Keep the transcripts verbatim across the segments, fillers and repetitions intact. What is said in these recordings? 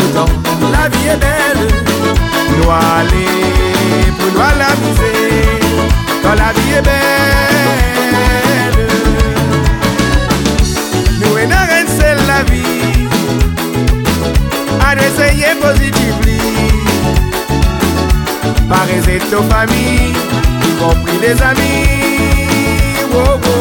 beau temps, la vie est belle. Nous aller pour nous l'amuser, quand la vie est belle. Nous et nous c'est la vie, à essayer positivement. Parler de nos familles, y compris les amis. Oh, oh.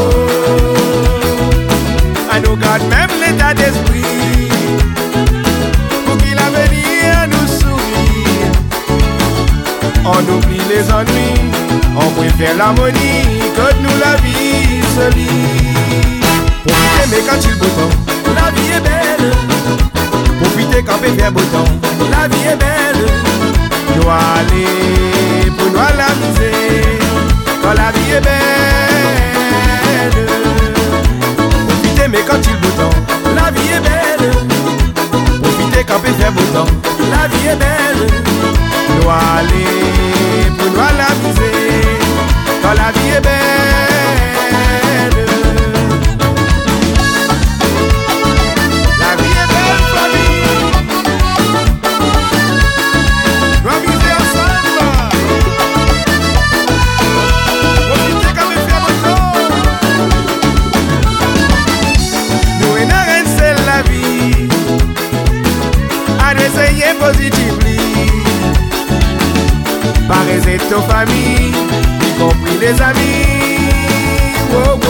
À nous garde même l'état d'esprit, pour qu'il l'avenir nous sourie. On oublie les ennuis, on préfère l'harmonie que nous la vie se lit. Profitez mais quand il beau temps, la vie est belle. Profitez quand il fait beau temps, la vie est belle. Nous aller pour nous l'amuser, quand la vie est belle. Profitez mais quand il beau temps, la vie est belle. Profitez quand il fait beau temps, la vie est belle. Nous aller pour nous l'amuser, quand la vie est belle. La vie est belle, famille. Nous amuser ensemble. Profitez quand il fait beau temps. Nous et nous c'est la vie, à essayer positivement. Parler de nos familles, y compris les amis. Oh, oh.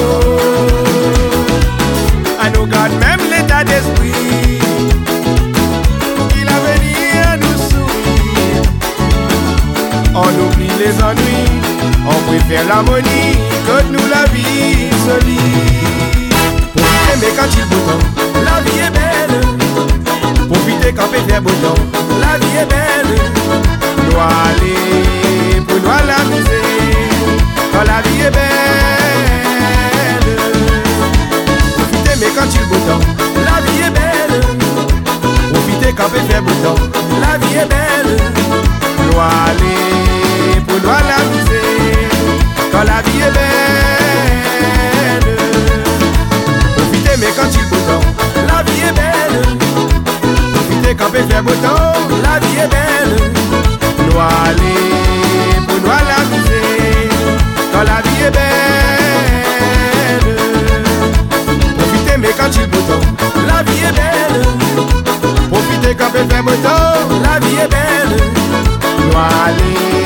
À nous garde même l'état d'esprit, pour qu'il l'avenir nous sourie. On oublie les ennuis, on préfère l'harmonie que nous la vie se lit. Profitez mais quand il beau temps, la vie est belle. Profitez quand il fait beau temps, la vie est belle. Nous aller pour nous l'amuser, quand la vie est belle. Profitez mais quand il beau temps, la vie est belle. Profitez quand il fait beau temps, la vie est belle. Nous aller pour nous l'amuser, quand la vie est belle. Profitez mais quand il beau temps, la vie est belle. Profitez quand il fait beau temps, la vie est belle. Nous aller pour nous l'amuser, quand la vie est belle. Profitez mais quand il beau temps, la vie est belle. Profitez quand il fait beau temps, la vie est belle. Nous aller